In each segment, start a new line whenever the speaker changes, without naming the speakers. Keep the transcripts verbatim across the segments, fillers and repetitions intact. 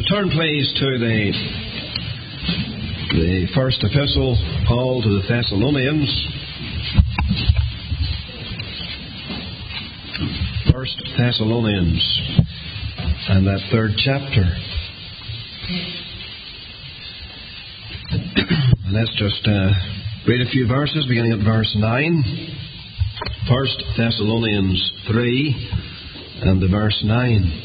Turn please to the the first epistle, Paul to the Thessalonians. First Thessalonians, and that third chapter. And let's just uh, read a few verses, beginning at verse nine. First Thessalonians three, and the verse nine.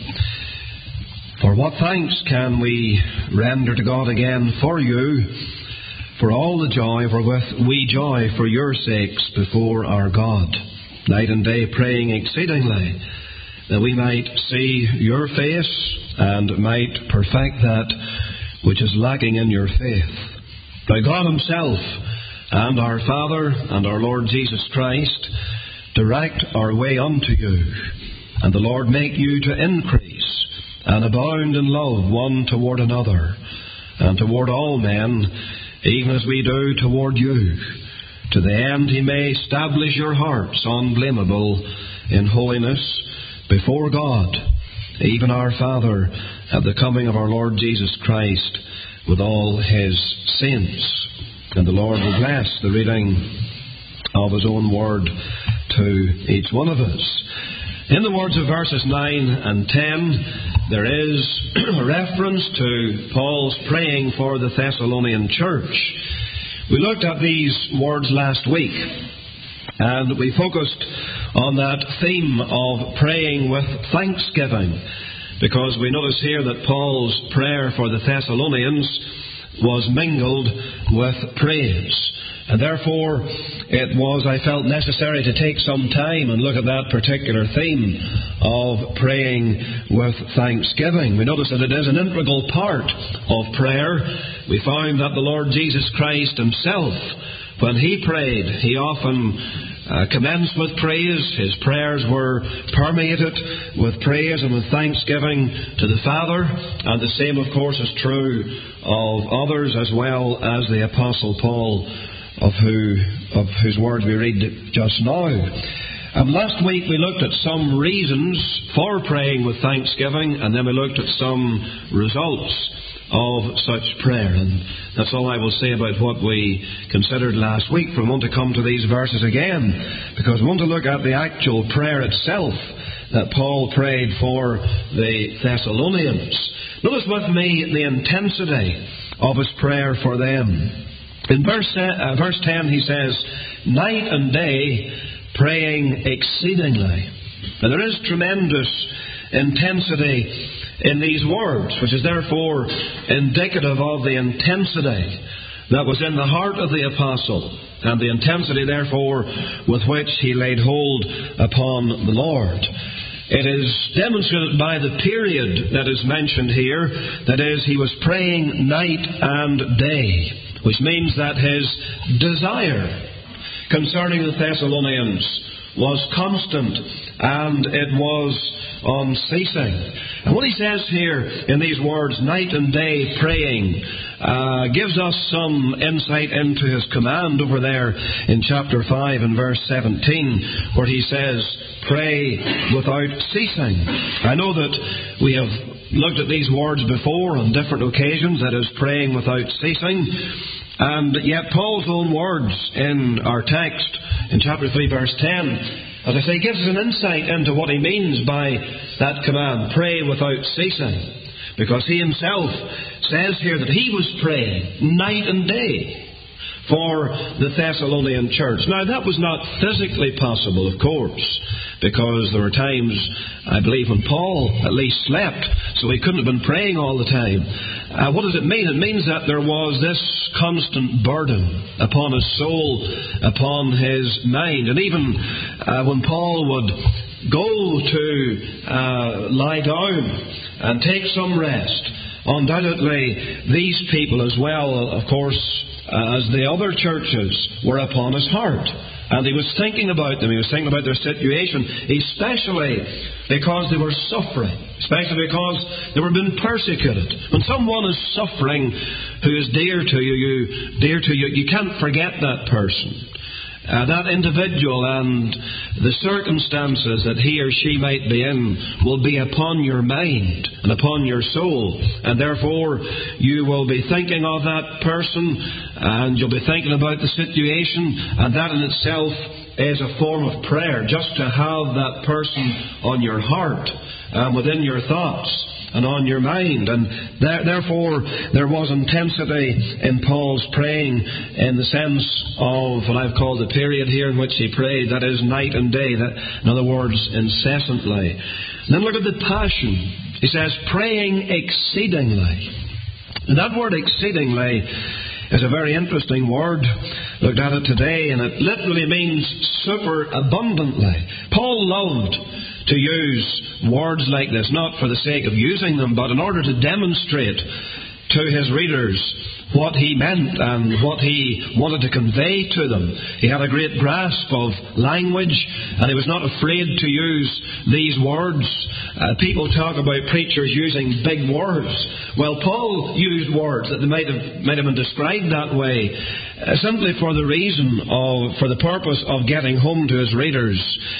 For what thanks can we render to God again for you, for all the joy wherewith we joy for your sakes before our God, night and day praying exceedingly, that we might see your face and might perfect that which is lacking in your faith. Now God himself and our Father and our Lord Jesus Christ direct our way unto you, and the Lord make you to increase and abound in love one toward another, and toward all men, even as we do toward you, to the end he may establish your hearts unblameable in holiness before God, even our Father, at the coming of our Lord Jesus Christ with all his saints. And the Lord will bless the reading of his own word to each one of us. In the words of verses nine and ten, there is a reference to Paul's praying for the Thessalonian church. We looked at these words last week, and we focused on that theme of praying with thanksgiving, because we notice here that Paul's prayer for the Thessalonians was mingled with praise. And therefore, it was, I felt, necessary to take some time and look at that particular theme of praying with thanksgiving. We notice that it is an integral part of prayer. We found that the Lord Jesus Christ himself, when he prayed, he often uh, commenced with praise. His prayers were permeated with praise and with thanksgiving to the Father. And the same, of course, is true of others as well as the Apostle Paul, of who of whose words we read just now. And last week we looked at some reasons for praying with thanksgiving, and then we looked at some results of such prayer. And that's all I will say about what we considered last week, for we want to come to these verses again, because we want to look at the actual prayer itself that Paul prayed for the Thessalonians. Notice with me the intensity of his prayer for them. In verse, uh, verse ten he says, night and day praying exceedingly. Now there is tremendous intensity in these words, which is therefore indicative of the intensity that was in the heart of the apostle, and the intensity therefore with which he laid hold upon the Lord. It is demonstrated by the period that is mentioned here, that is, he was praying night and day, which means that his desire concerning the Thessalonians was constant and it was unceasing. And what he says here in these words, night and day praying, uh, gives us some insight into his command over there in chapter five and verse seventeen, where he says, pray without ceasing. I know that we have looked at these words before on different occasions, that is, praying without ceasing. And yet Paul's own words in our text in chapter three verse ten, as I say, gives us an insight into what he means by that command, pray without ceasing. Because he himself says here that he was praying night and day for the Thessalonian church. Now that was not physically possible, of course, because there were times, I believe, when Paul at least slept, so he couldn't have been praying all the time. Uh, what does it mean? It means that there was this constant burden upon his soul, upon his mind. And even uh, when Paul would go to uh, lie down and take some rest, undoubtedly these people as well, of course, uh, as the other churches, were upon his heart. And he was thinking about them. He was thinking about their situation, especially because they were suffering, especially because they were being persecuted. When someone is suffering who is dear to you, you dear to you, you can't forget that person. uh, that individual and the circumstances that he or she might be in will be upon your mind and upon your soul. And therefore, you will be thinking of that person and you'll be thinking about the situation, and that in itself is a form of prayer, just to have that person on your heart and within your thoughts and on your mind. And there, therefore, there was intensity in Paul's praying in the sense of what I've called the period here in which he prayed, that is, night and day, that, in other words, incessantly. And then look at the passion. He says, praying exceedingly. And that word exceedingly is a very interesting word. Looked at it today, and it literally means super abundantly. Paul loved to use words like this, not for the sake of using them, but in order to demonstrate to his readers what he meant and what he wanted to convey to them. He had a great grasp of language, and he was not afraid to use these words. Uh, people talk about preachers using big words. Well, Paul used words that might have, might have been described that way, uh, simply for the reason of, for the purpose of getting home to his readers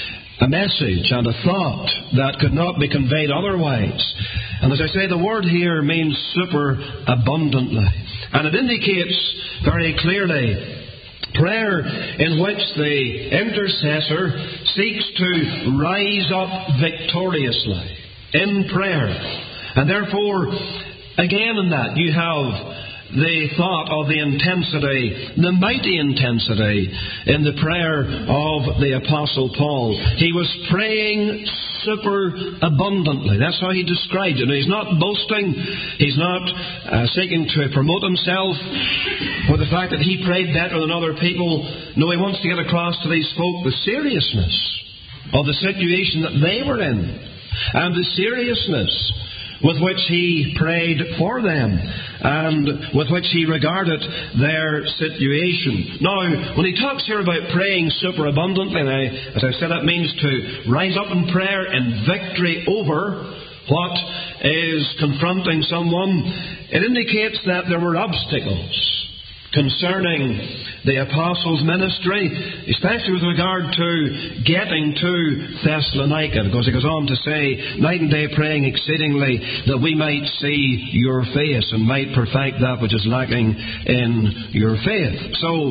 a message and a thought that could not be conveyed otherwise. And as I say, the word here means super abundantly. And it indicates very clearly prayer in which the intercessor seeks to rise up victoriously in prayer. And therefore, again in that, you have the thought of the intensity, the mighty intensity in the prayer of the Apostle Paul. He was praying super abundantly. That's how he described it. And he's not boasting. He's not uh, seeking to promote himself for the fact that he prayed better than other people. No, he wants to get across to these folk the seriousness of the situation that they were in, and the seriousness with which he prayed for them, and with which he regarded their situation. Now, when he talks here about praying superabundantly, and I, as I said, that means to rise up in prayer in victory over what is confronting someone. It indicates that there were obstacles concerning the apostles' ministry, especially with regard to getting to Thessalonica, because he goes on to say, night and day praying exceedingly, that we might see your face and might perfect that which is lacking in your faith. So,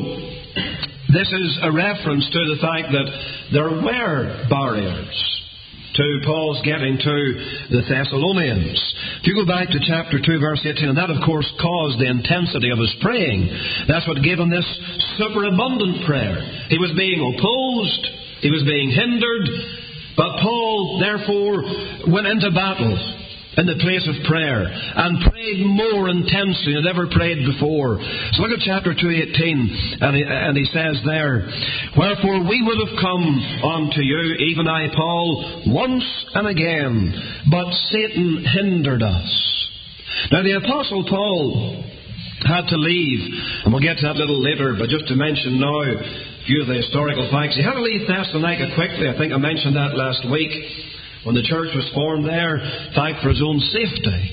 this is a reference to the fact that there were barriers to Paul's getting to the Thessalonians. If you go back to chapter two, verse eighteen, and that of course caused the intensity of his praying. That's what gave him this superabundant prayer. He was being opposed, he was being hindered, but Paul therefore went into battle in the place of prayer and prayed more intensely than ever prayed before. So look at chapter two eighteen, and he, and he says there, wherefore we would have come unto you, even I, Paul, once and again, but Satan hindered us. Now the Apostle Paul had to leave, and we'll get to that a little later, but just to mention now a few of the historical facts. He had to leave Thessalonica quickly. I think I mentioned that last week, when the church was formed there, in fact, for his own safety.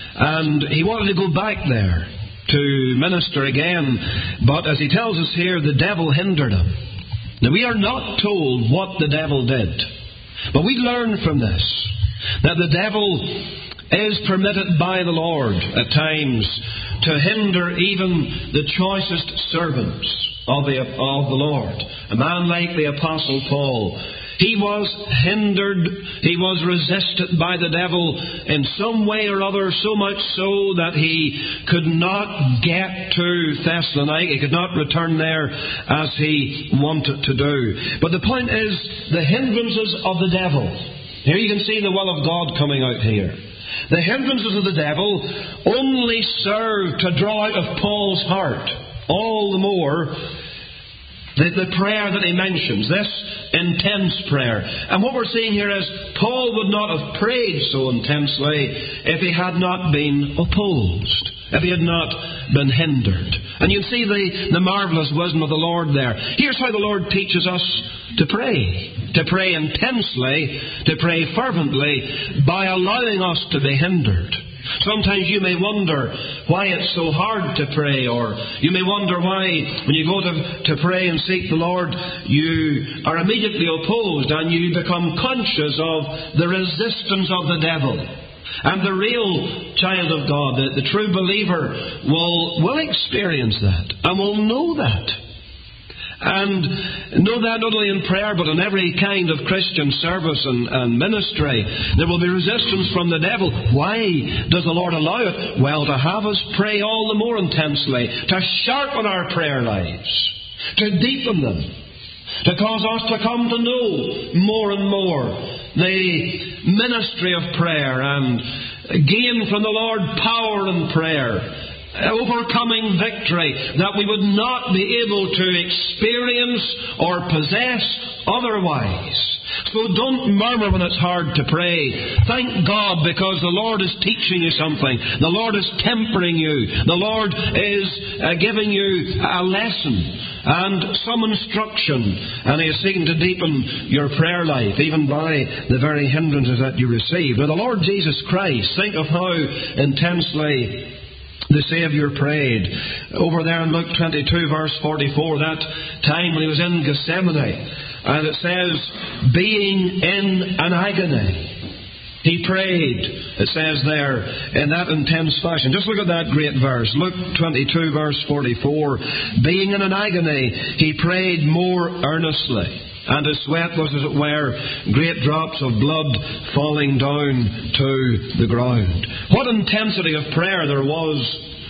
And he wanted to go back there to minister again. But as he tells us here, the devil hindered him. Now, we are not told what the devil did. But we learn from this that the devil is permitted by the Lord at times to hinder even the choicest servants of the, of the Lord. A man like the Apostle Paul, he was hindered, he was resisted by the devil in some way or other, so much so that he could not get to Thessalonica, he could not return there as he wanted to do. But the point is, the hindrances of the devil. Here you can see the will of God coming out here. The hindrances of the devil only serve to draw out of Paul's heart all the more The, the prayer that he mentions, this intense prayer. And what we're seeing here is Paul would not have prayed so intensely if he had not been opposed, if he had not been hindered. And you can see the, the marvellous wisdom of the Lord there. Here's how the Lord teaches us to pray. To pray intensely, to pray fervently, by allowing us to be hindered. Sometimes you may wonder why it's so hard to pray, or you may wonder why when you go to, to pray and seek the Lord, you are immediately opposed and you become conscious of the resistance of the devil. And the real child of God, the, the true believer, will, will experience that and will know that. And know that not only in prayer but in every kind of Christian service and, and ministry. There will be resistance from the devil. Why does the Lord allow it? Well, to have us pray all the more intensely, to sharpen our prayer lives, to deepen them, to cause us to come to know more and more the ministry of prayer and gain from the Lord power in prayer, overcoming victory that we would not be able to experience or possess otherwise. So don't murmur when it's hard to pray. Thank God, because the Lord is teaching you something. The Lord is tempering you. The Lord is uh, giving you a lesson and some instruction, and He is seeking to deepen your prayer life, even by the very hindrances that you receive. Now, the Lord Jesus Christ, think of how intensely the Saviour prayed. Over there in Luke twenty-two, verse forty-four, that time when He was in Gethsemane, and it says, being in an agony, He prayed, it says there, in that intense fashion. Just look at that great verse. Luke twenty-two, verse forty-four. Being in an agony, He prayed more earnestly, and His sweat was, as it were, great drops of blood falling down to the ground. What intensity of prayer there was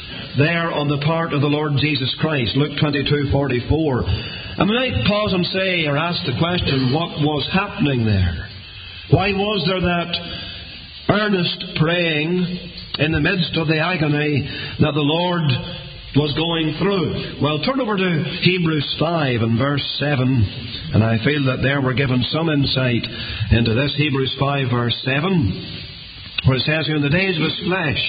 there on the part of the Lord Jesus Christ. Luke twenty-two, forty-four. And we might pause and say, or ask the question, what was happening there? Why was there that earnest praying in the midst of the agony that the Lord was going through? Well, turn over to Hebrews five and verse seven, and I feel that there we're given some insight into this. Hebrews five, verse seven, where it says here, in the days of His flesh,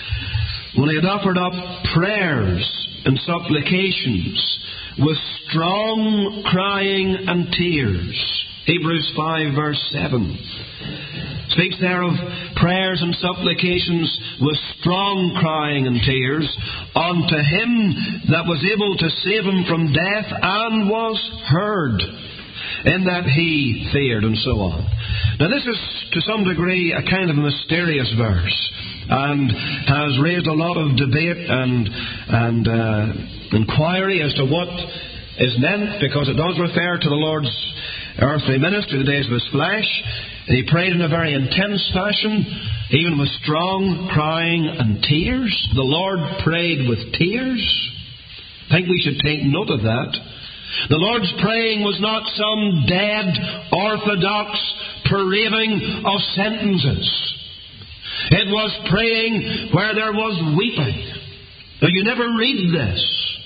when He had offered up prayers and supplications with strong crying and tears. Hebrews five, verse seven speaks there of prayers and supplications with strong crying and tears unto Him that was able to save him from death, and was heard, in that He feared, and so on. Now, this is to some degree a kind of mysterious verse, and has raised a lot of debate and and uh, inquiry as to what is meant, because it does refer to the Lord's earthly ministry, the days of His flesh. And He prayed in a very intense fashion, even with strong crying and tears. The Lord prayed with tears. I think we should take note of that. The Lord's praying was not some dead, orthodox parading of sentences. It was praying where there was weeping. Now, you never read this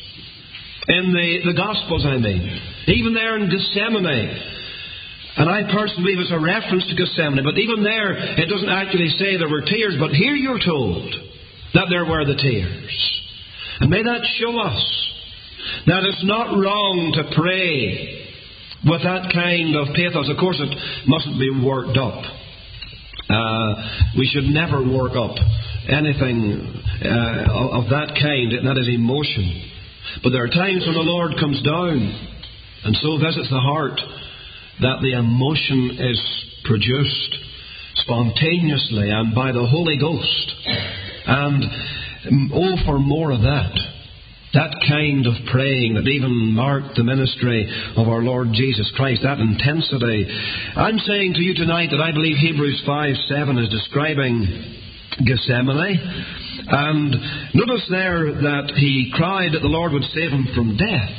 in the, the Gospels, I mean. Even there in Gethsemane. And I personally believe it's a reference to Gethsemane. But even there, it doesn't actually say there were tears. But here you're told that there were the tears. And may that show us that it's not wrong to pray with that kind of pathos. Of course, it mustn't be worked up. Uh, we should never work up anything uh, of that kind, and that is emotion. But there are times when the Lord comes down and so visits the heart that the emotion is produced spontaneously and by the Holy Ghost. And oh, for more of that. That kind of praying that even marked the ministry of our Lord Jesus Christ, that intensity. I'm saying to you tonight that I believe Hebrews five seven is describing Gethsemane. And notice there that he cried that the Lord would save him from death.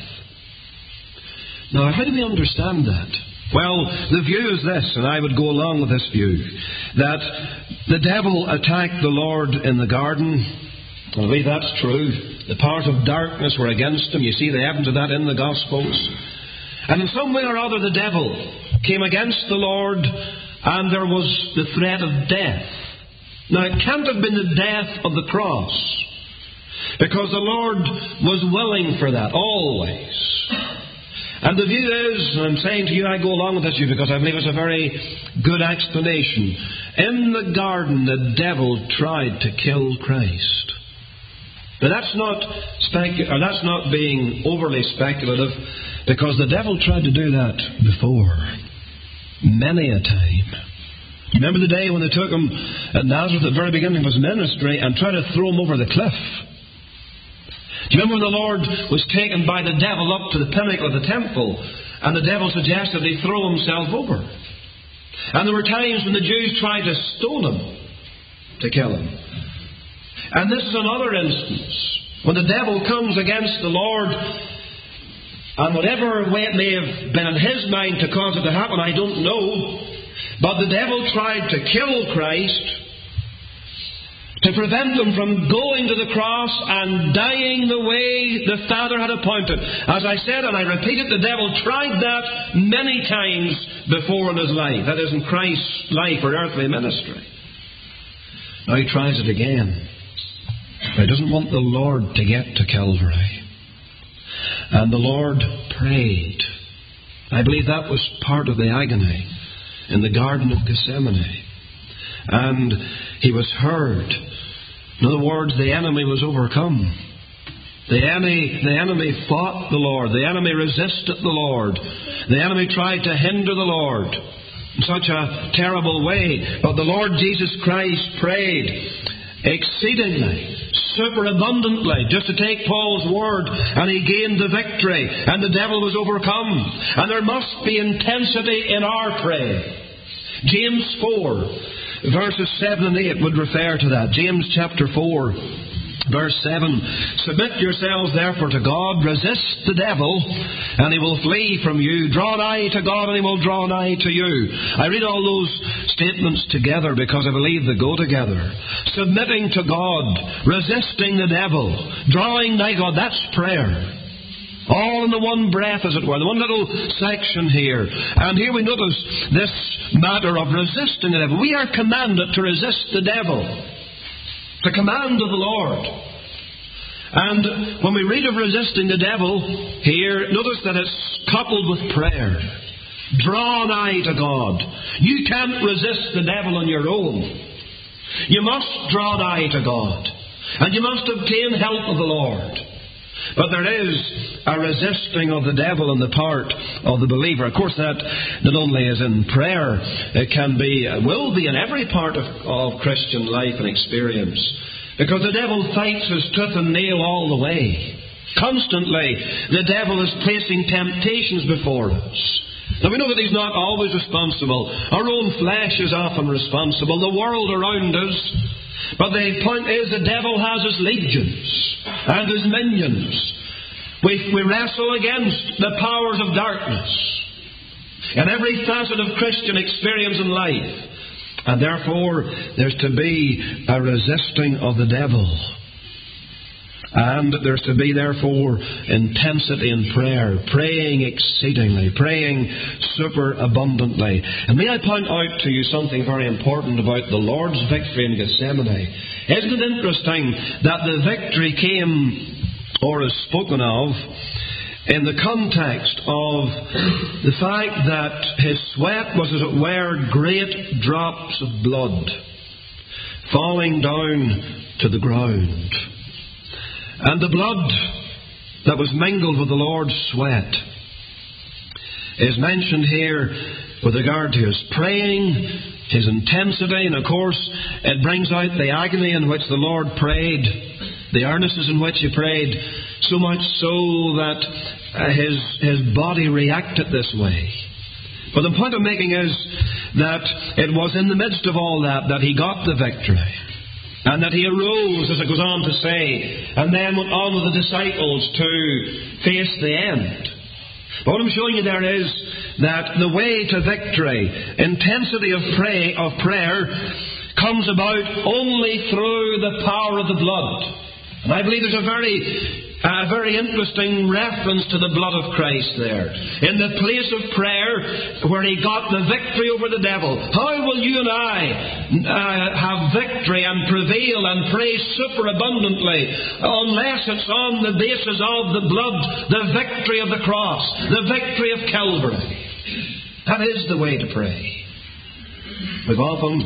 Now, how do we understand that? Well, the view is this, and I would go along with this view, that the devil attacked the Lord in the garden. I believe that's true. The powers of darkness were against him. You see the evidence of that in the Gospels. And in some way or other, the devil came against the Lord, and there was the threat of death. Now, it can't have been the death of the cross, because the Lord was willing for that, always. And the view is, and I'm saying to you, I go along with this view because I believe it's a very good explanation. In the garden, the devil tried to kill Christ. But that's not specu- or that's not being overly speculative, because the devil tried to do that before, many a time. Remember the day when they took him at Nazareth at the very beginning of his ministry and tried to throw him over the cliff? Do you remember when the Lord was taken by the devil up to the pinnacle of the temple, and the devil suggested he throw himself over? And there were times when the Jews tried to stone him to kill him. And this is another instance when the devil comes against the Lord, and whatever way it may have been in his mind to cause it to happen, I don't know, but the devil tried to kill Christ, to prevent him from going to the cross and dying the way the Father had appointed. As I said, and I repeat it, the devil tried that many times before in his life. That is, in Christ's life or earthly ministry. Now he tries it again. But he doesn't want the Lord to get to Calvary. And the Lord prayed. I believe that was part of the agony in the Garden of Gethsemane. And he was heard. In other words, the enemy was overcome. The enemy, the enemy fought the Lord. The enemy resisted the Lord. The enemy tried to hinder the Lord in such a terrible way. But the Lord Jesus Christ prayed exceedingly, superabundantly, just to take Paul's word, and he gained the victory, and the devil was overcome. And there must be intensity in our prayer. James four, verses seven and eight would refer to that. James chapter four, verse seven. Submit yourselves therefore to God, resist the devil, and he will flee from you. Draw nigh to God, and he will draw nigh to you. I read all those statements together because I believe they go together. Submitting to God, resisting the devil, drawing nigh God, that's prayer. All in the one breath, as it were, the one little section here. And here we notice this matter of resisting the devil. We are commanded to resist the devil. The command of the Lord. And when we read of resisting the devil here, notice that it's coupled with prayer. Draw nigh to God. You can't resist the devil on your own. You must draw nigh to God. And you must obtain help of the Lord. But there is a resisting of the devil on the part of the believer. Of course, that not only is in prayer, it can be, will be in every part of, of Christian life and experience. Because the devil fights us tooth and nail all the way. Constantly, the devil is placing temptations before us. Now we know that he's not always responsible. Our own flesh is often responsible. The world around us. But the point is, the devil has his legions and his minions. We, we wrestle against the powers of darkness in every facet of Christian experience and life. And therefore, there's to be a resisting of the devil. And there's to be, therefore, intensity in prayer, praying exceedingly, praying superabundantly. And may I point out to you something very important about the Lord's victory in Gethsemane. Isn't it interesting that the victory came, or is spoken of, in the context of the fact that his sweat was, as it were, great drops of blood falling down to the ground. And the blood that was mingled with the Lord's sweat is mentioned here with regard to his praying, his intensity, and of course it brings out the agony in which the Lord prayed, the earnestness in which he prayed, so much so that uh, his, his body reacted this way. But the point I'm making is that it was in the midst of all that that he got the victory. And that he arose, as it goes on to say, and then went on with the disciples to face the end. But what I'm showing you there is that the way to victory, intensity of pray of prayer, comes about only through the power of the blood. And I believe there's a very A very interesting reference to the blood of Christ there. In the place of prayer where He got the victory over the devil. How will you and I uh, have victory and prevail and pray superabundantly unless it's on the basis of the blood, the victory of the cross, the victory of Calvary? That is the way to pray. We've often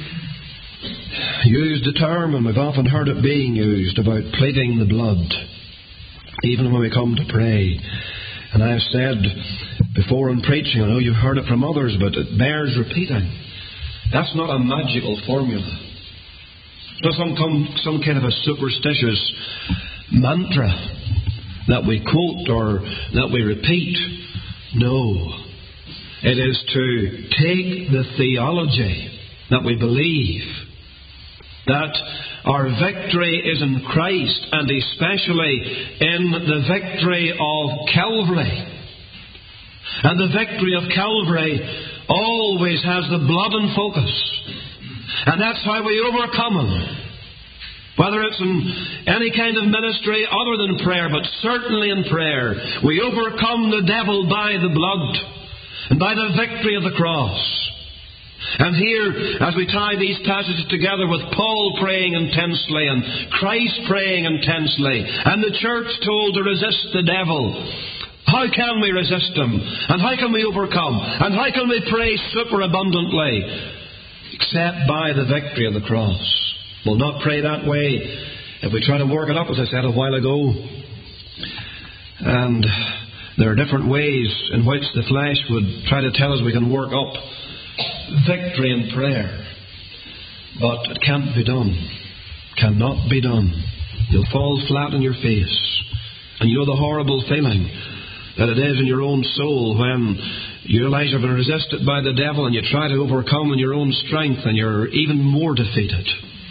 used the term, and we've often heard it being used, about pleading the blood, even when we come to pray. And I've said before in preaching, I know you've heard it from others, but it bears repeating. That's not a magical formula. It's not some, some kind of a superstitious mantra that we quote or that we repeat. No. It is to take the theology that we believe, that our victory is in Christ, and especially in the victory of Calvary. And the victory of Calvary always has the blood in focus. And that's how we overcome Him. Whether it's in any kind of ministry other than prayer, but certainly in prayer, we overcome the devil by the blood and by the victory of the cross. And here, as we tie these passages together with Paul praying intensely and Christ praying intensely and the church told to resist the devil, how can we resist him? And how can we overcome? And how can we pray superabundantly? Except by the victory of the cross. We'll not pray that way if we try to work it up, as I said a while ago. And there are different ways in which the flesh would try to tell us we can work up victory in prayer. But it can't be done. Cannot be done. You'll fall flat on your face. And you know the horrible feeling that it is in your own soul when you realize you've been resisted by the devil and you try to overcome in your own strength and you're even more defeated.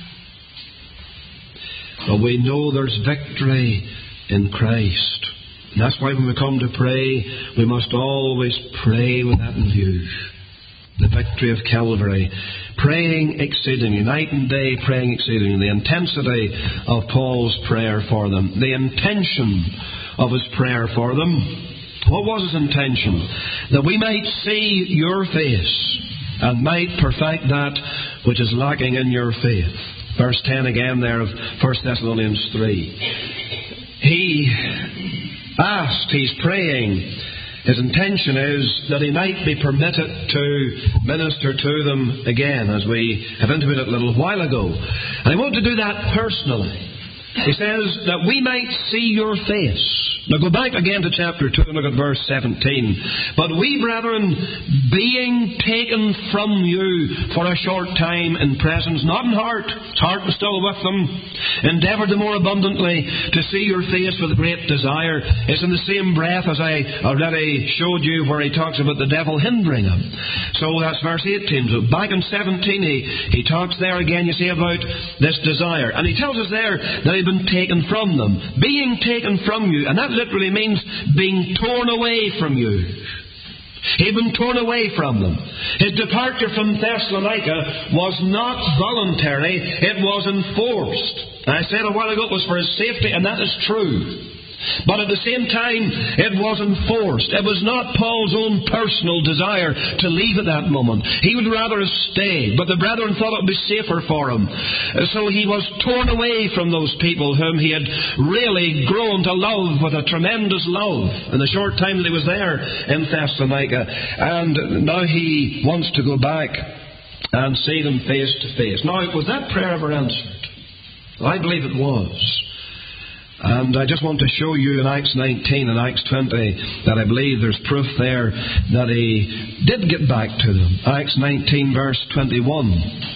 But we know there's victory in Christ. And that's why when we come to pray, we must always pray with that in view. The victory of Calvary. Praying exceedingly, night and day praying exceedingly. The intensity of Paul's prayer for them. The intention of his prayer for them. What was his intention? That we might see your face and might perfect that which is lacking in your faith. Verse ten again there of First Thessalonians three. He asked, he's praying, his intention is that he might be permitted to minister to them again, as we have intimated a little while ago. And I want to do that personally. He says that we might see your face. Now go back again to chapter two and look at verse seventeen. But we, brethren, being taken from you for a short time in presence, not in heart, his heart was still with them, endeavoured the more abundantly to see your face with great desire. It's in the same breath as I already showed you where he talks about the devil hindering him. So that's verse eighteen. So back in seventeen he, he talks there again, you see, about this desire. And he tells us there that he'd been taken from them. Being taken from you. And that literally means being torn away from you. He'd been torn away from them. His departure from Thessalonica was not voluntary, it was enforced. I said a while ago it was for his safety, and that is true. But at the same time, it was enforced. It was not Paul's own personal desire to leave at that moment. He would rather have stayed, but the brethren thought it would be safer for him. So he was torn away from those people whom he had really grown to love with a tremendous love in the short time that he was there in Thessalonica. And now he wants to go back and see them face to face. Now, was that prayer ever answered? Well, I believe it was. And I just want to show you in Acts nineteen and Acts twenty that I believe there's proof there that he did get back to them. Acts nineteen verse twenty-one,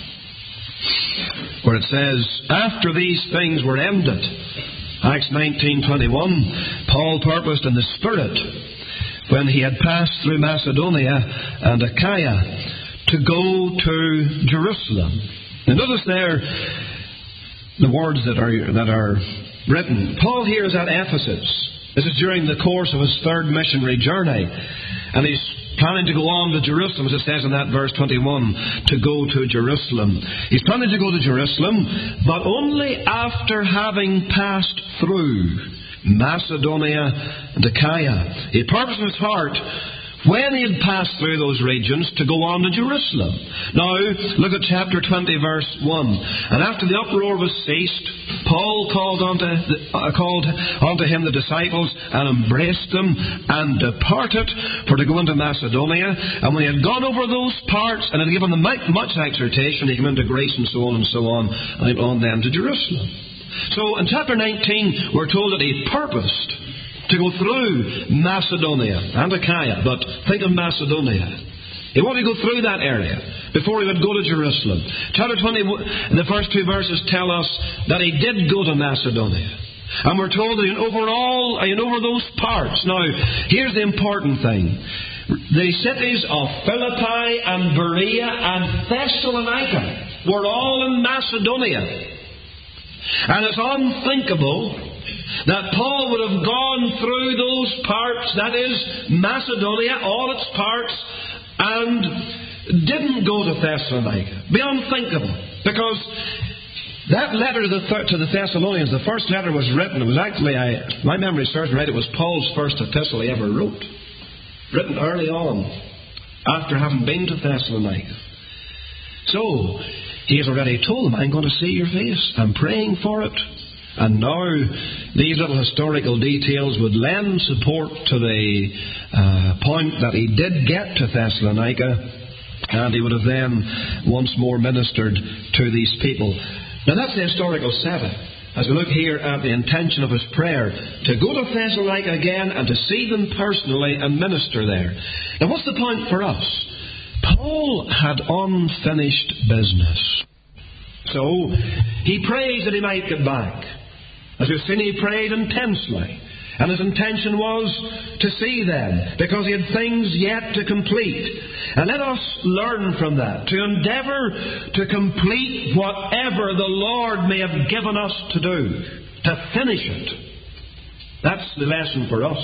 where it says, after these things were ended, Acts nineteen twenty-one, Paul purposed in the Spirit, when he had passed through Macedonia and Achaia, to go to Jerusalem. Now notice there the words that are that are written. Paul here is at Ephesus. This is during the course of his third missionary journey. And he's planning to go on to Jerusalem, as it says in that verse twenty-one, to go to Jerusalem. He's planning to go to Jerusalem, but only after having passed through Macedonia and Achaia. He purposed in his heart, when he had passed through those regions, to go on to Jerusalem. Now, look at chapter twenty, verse one. And after the uproar was ceased, Paul called unto, the, uh, called unto him the disciples, and embraced them, and departed for to go into Macedonia. And when he had gone over those parts, and had given them much exhortation, he came into Greece, and so on and so on, and went on then to Jerusalem. So, in chapter nineteen, we're told that he purposed to go through Macedonia and Achaia. But think of Macedonia. He wanted to go through that area before he would go to Jerusalem. Chapter twenty, the first two verses tell us that he did go to Macedonia. And we're told that he went over all, he went over those parts. Now, here's the important thing. The cities of Philippi and Berea and Thessalonica were all in Macedonia. And it's unthinkable that Paul would have gone through those parts, that is, Macedonia, all its parts, and didn't go to Thessalonica. Be unthinkable. Because that letter to the, th- to the Thessalonians, the first letter was written, it was actually, I, my memory serves me right, it was Paul's first epistle he ever wrote. Written early on, after having been to Thessalonica. So, he has already told them, I'm going to see your face. I'm praying for it. And now these little historical details would lend support to the uh, point that he did get to Thessalonica, and he would have then once more ministered to these people. Now that's the historical setting. As we look here at the intention of his prayer, to go to Thessalonica again and to see them personally and minister there. Now what's the point for us? Paul had unfinished business. So he prays that he might get back. As we've seen, he prayed intensely. And his intention was to see them, because he had things yet to complete. And let us learn from that, to endeavour to complete whatever the Lord may have given us to do, to finish it. That's the lesson for us.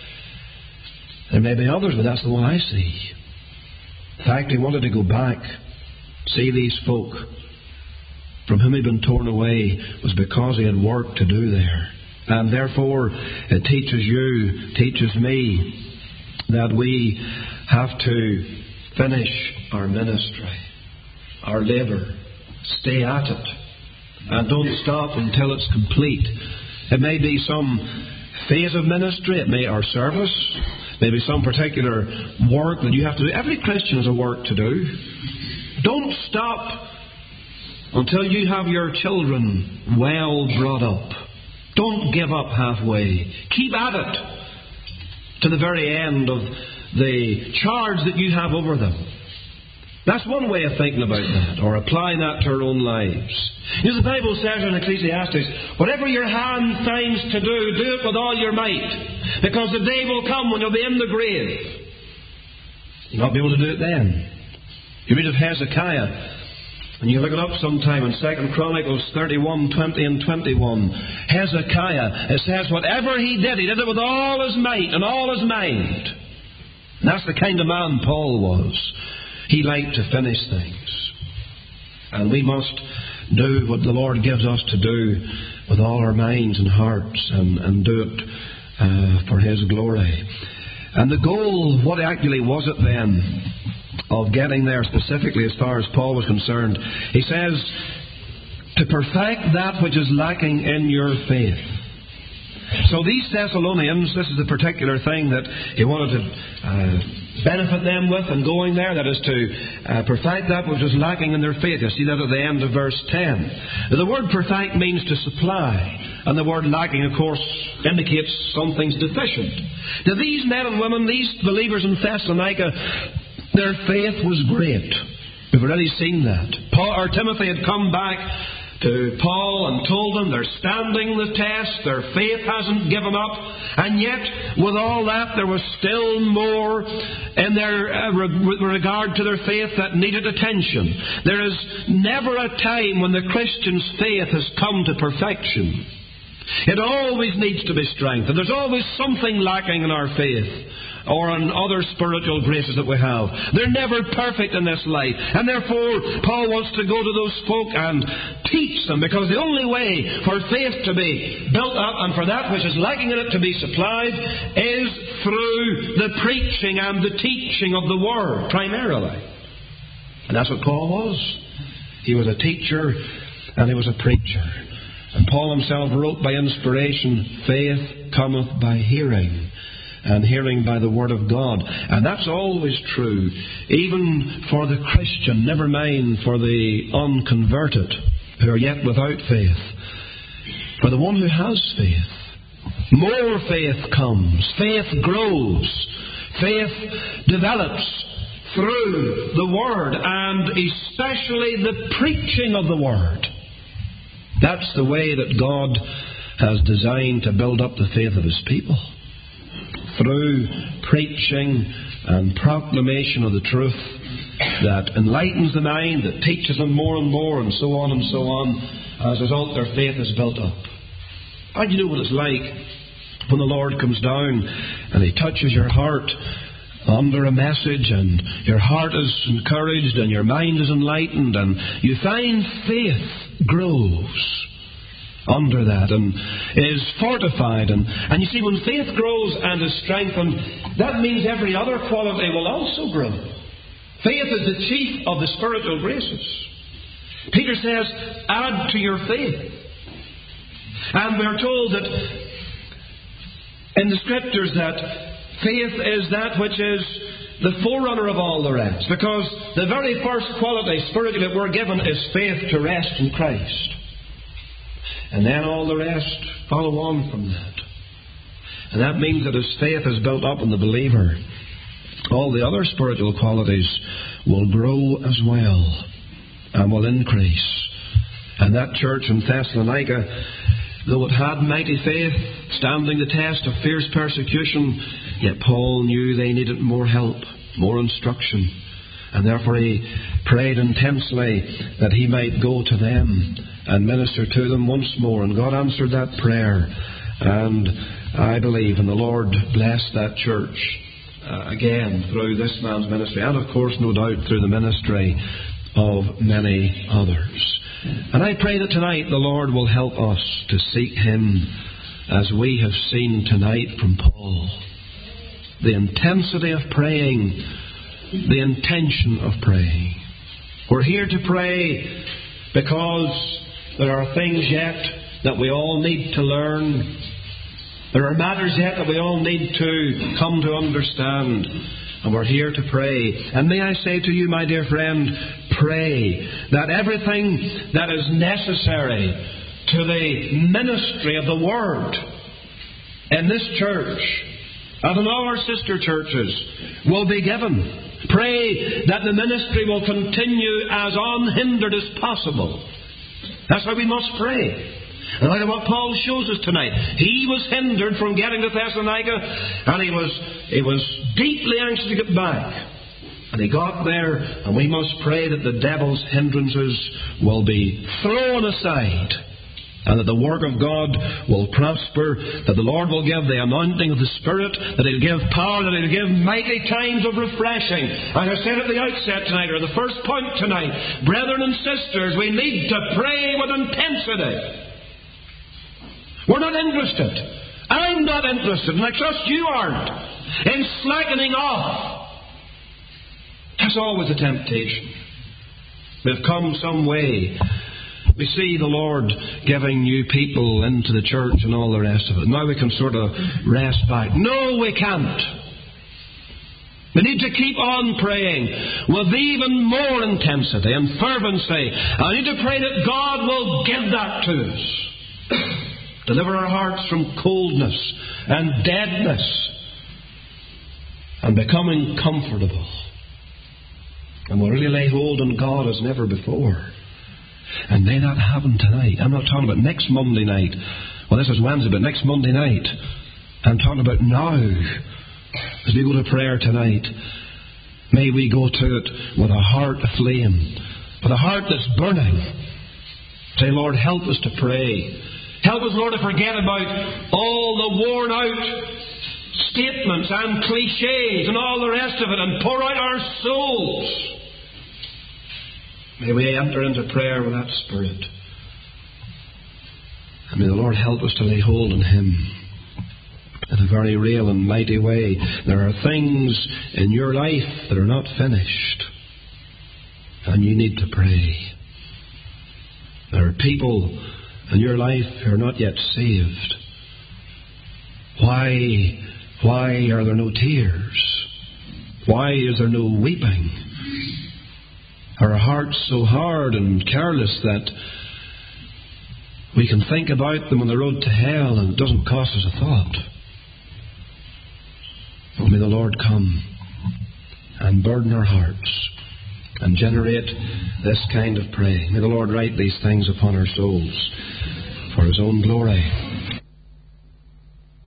There may be others, but that's the one I see. In fact, he wanted to go back, see these folk from whom he'd been torn away, was because he had work to do there. And therefore, it teaches you, teaches me, that we have to finish our ministry, our labour. Stay at it. And don't stop until it's complete. It may be some phase of ministry, it may be our service, maybe some particular work that you have to do. Every Christian has a work to do. Don't stop until you have your children well brought up. Don't give up halfway. Keep at it to the very end of the charge that you have over them. That's one way of thinking about that, or applying that to our own lives. You know, the Bible says in Ecclesiastes, whatever your hand finds to do, do it with all your might, because the day will come when you'll be in the grave. You'll not be able to do it then. You read of Hezekiah, and you look it up sometime in Second Chronicles thirty-one, twenty and twenty-one. Hezekiah, it says whatever he did, he did it with all his might and all his mind. And that's the kind of man Paul was. He liked to finish things. And we must do what the Lord gives us to do with all our minds and hearts, and, and do it uh, for His glory. And the goal, what actually was it then of getting there specifically as far as Paul was concerned? He says, to perfect that which is lacking in your faith. So these Thessalonians, this is the particular thing that he wanted to uh, benefit them with in going there. That is to uh, perfect that which is lacking in their faith. You see that at the end of verse ten. Now, the word perfect means to supply. And the word lacking, of course, indicates something's deficient. Now these men and women, these believers in Thessalonica, their faith was great. We've already seen that. Paul, or Timothy had come back to Paul and told them they're standing the test, their faith hasn't given up, and yet with all that there was still more in their uh, with regard to their faith that needed attention. There is never a time when the Christian's faith has come to perfection. It always needs to be strengthened. There's always something lacking in our faith. or on other spiritual graces that we have. They're never perfect in this life. And therefore, Paul wants to go to those folk and teach them, because the only way for faith to be built up and for that which is lacking in it to be supplied is through the preaching and the teaching of the Word, primarily. And that's what Paul was. He was a teacher and he was a preacher. And Paul himself wrote by inspiration, faith cometh by hearing, and hearing by the Word of God. And that's always true, even for the Christian, never mind for the unconverted, who are yet without faith. For the one who has faith, more faith comes, faith grows, faith develops through the Word, and especially the preaching of the Word. That's the way that God has designed to build up the faith of His people. Through preaching and proclamation of the truth that enlightens the mind, that teaches them more and more, and so on and so on. As a result, their faith is built up. And you know what it's like when the Lord comes down and He touches your heart under a message, and your heart is encouraged and your mind is enlightened, and you find faith grows under that and is fortified. And, and you see, when faith grows and is strengthened, that means every other quality will also grow. Faith is the chief of the spiritual graces. Peter says, add to your faith. And we are told that in the Scriptures that faith is that which is the forerunner of all the rest, because the very first quality spiritually that we're given is faith to rest in Christ. And then all the rest follow on from that. And that means that as faith is built up in the believer, all the other spiritual qualities will grow as well and will increase. And that church in Thessalonica, though it had mighty faith, standing the test of fierce persecution, yet Paul knew they needed more help, more instruction. And therefore he prayed intensely that he might go to them and minister to them once more. And God answered that prayer. And I believe, and the Lord blessed that church uh, again through this man's ministry. And of course, no doubt, through the ministry of many others. And I pray that tonight the Lord will help us to seek Him as we have seen tonight from Paul. The intensity of praying, the intention of praying. We're here to pray because there are things yet that we all need to learn. There are matters yet that we all need to come to understand. And we're here to pray. And may I say to you, my dear friend, pray that everything that is necessary to the ministry of the Word in this church and in all our sister churches will be given. Pray that the ministry will continue as unhindered as possible. That's how we must pray. And look at what Paul shows us tonight. He was hindered from getting to Thessalonica, and he was, he was deeply anxious to get back. And he got there, and we must pray that the devil's hindrances will be thrown aside, and that the work of God will prosper, that the Lord will give the anointing of the Spirit, that He'll give power, that He'll give mighty times of refreshing. And I said at the outset tonight, or the first point tonight, brethren and sisters, we need to pray with intensity. We're not interested. I'm not interested, and I trust you aren't, in slackening off. That's always a temptation. We've come some way. We see the Lord giving new people into the church and all the rest of it. Now we can sort of rest back. No, we can't. We need to keep on praying with even more intensity and fervency. I need to pray that God will give that to us. Deliver our hearts from coldness and deadness and becoming comfortable. And we'll really lay hold on God as never before. And may that happen tonight. I'm not talking about next Monday night. Well, this is Wednesday, but next Monday night. I'm talking about now. As we go to prayer tonight, may we go to it with a heart aflame, with a heart that's burning. Say, Lord, help us to pray. Help us, Lord, to forget about all the worn out statements and cliches and all the rest of it and pour out our souls. May we enter into prayer with that spirit. And may the Lord help us to lay hold on Him in a very real and mighty way. There are things in your life that are not finished, and you need to pray. There are people in your life who are not yet saved. Why, why are there no tears? Why is there no weeping? Are our hearts so hard and careless that we can think about them on the road to hell and it doesn't cost us a thought? Oh, may the Lord come and burden our hearts and generate this kind of praying. May the Lord write these things upon our souls for His own glory.